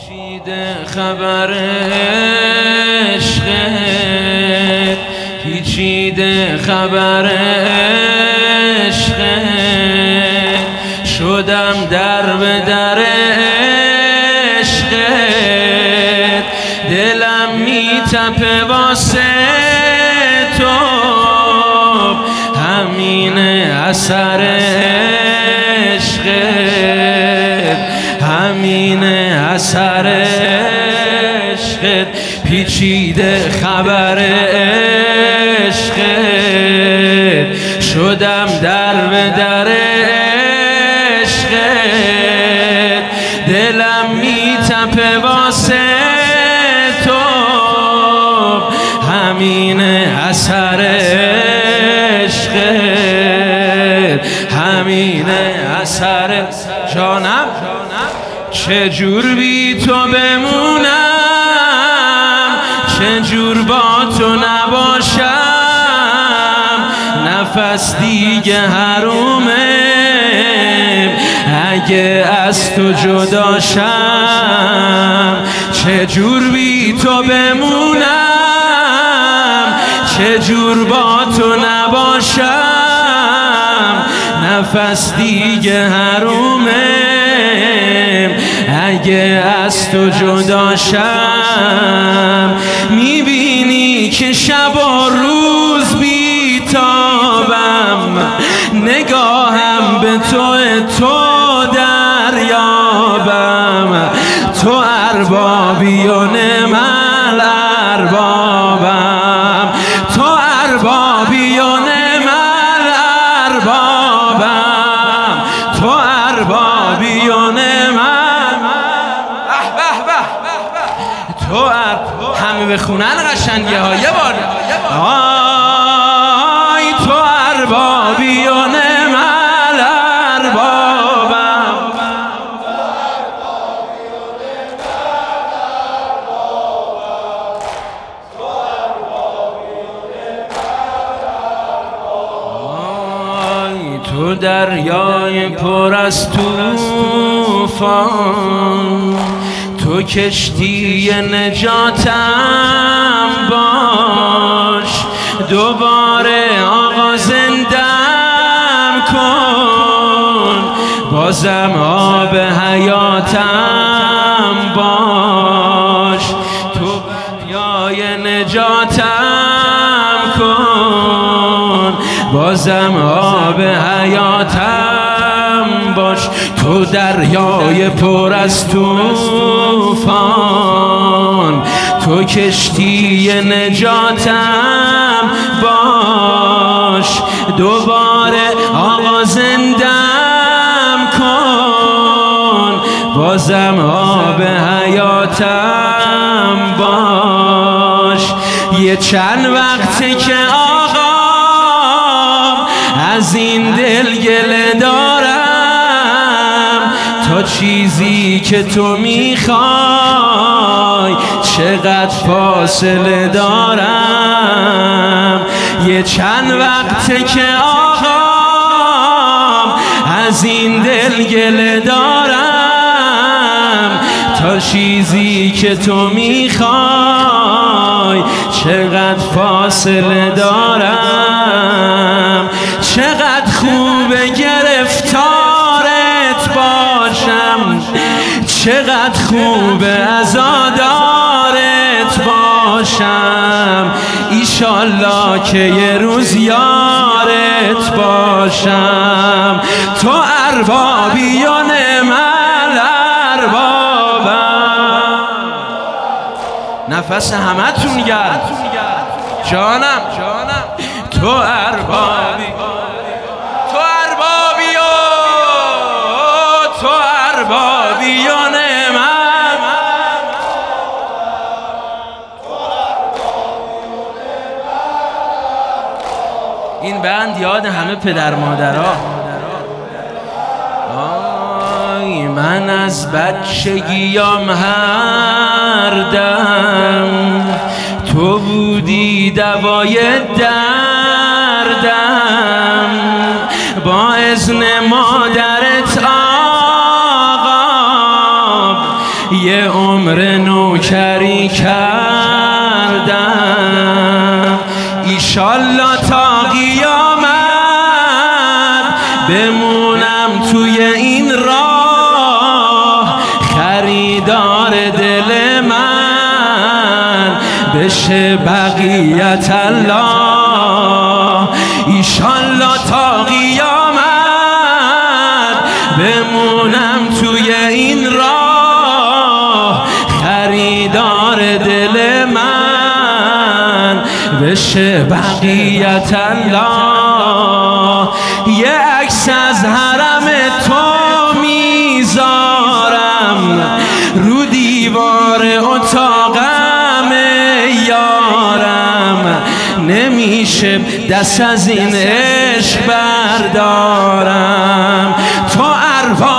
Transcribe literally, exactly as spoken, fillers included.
پیچیده خبر عشقت، پیچیده خبر عشقت، شدم در به در عشقت، دلم میتپه واسه تو، همین اثر عشقت، همین اثر عشقت، پیچیده خبر عشقت، شدم در به در عشقت، دلم میتپه واسه تو، همین اثر عشقت، همین اثر جانم. چجور بی تو بمونم، چجور با تو نباشم، نفس دیگه حرومه اگه از تو جداشم. چجور بی تو بمونم، چجور با تو نباشم، نفس دیگه حرومه اگه از تو جداشم. میبینی که شب و روز بیتابم، نگاهم به تو تو دریابم، تو اربابی و نعم الاربابم، تو اربابی و نعم الاربابم، تو اربابی و نعم تو ار... همه بخونن قشنگه ها یه بار. آی تو اربابی و نعم الاربابم، آی تو دریای پر از طوفان، تو کشتی نجاتم باش، دوباره آقا زندم کن، بازم آب حیاتم باش، تو دریای نجاتم کن، بازم آب حیاتم باش، تو دریای پر از طوفان، تو کشتی نجاتم باش، دوباره آقا زندم کن، بازم آب حیاتم باش. یه چند وقته که آقا از این دل گله دارم، تا چیزی که تو میخوای چقدر فاصله دارم. یه چند وقته که آقا از این دل گله دارم، تا چیزی که تو میخوای چقدر فاصله دارم. چقدر خوبه گرفتارت باشم، چقدر خوبه عزادارت باشم، ایشالله که یه روز یارت باشم. تو اربابی و نعم الاربابم. نفس همتون گرد جانم جانم. تو اربابی، تو اربابی و تو اربابی و نعم. این بند یاد همه پدر مادرها. آی من از بچگیام هر دم تو بودی دوای دردم، با اذن مادرت آقا یه عمر نوکری کردم، ایشالله تا قیامت بمونم توی این راه، خریدار دل من بشه بقیت الله. ایشالله تا قیامت بمونم توی این راه، خریدار دل من بشه بقیت الله. یه عکس از حرم تو میذارم رو دیوار اتاقم یارم، نمیشه دست از این عشق بردارم. تو ارواح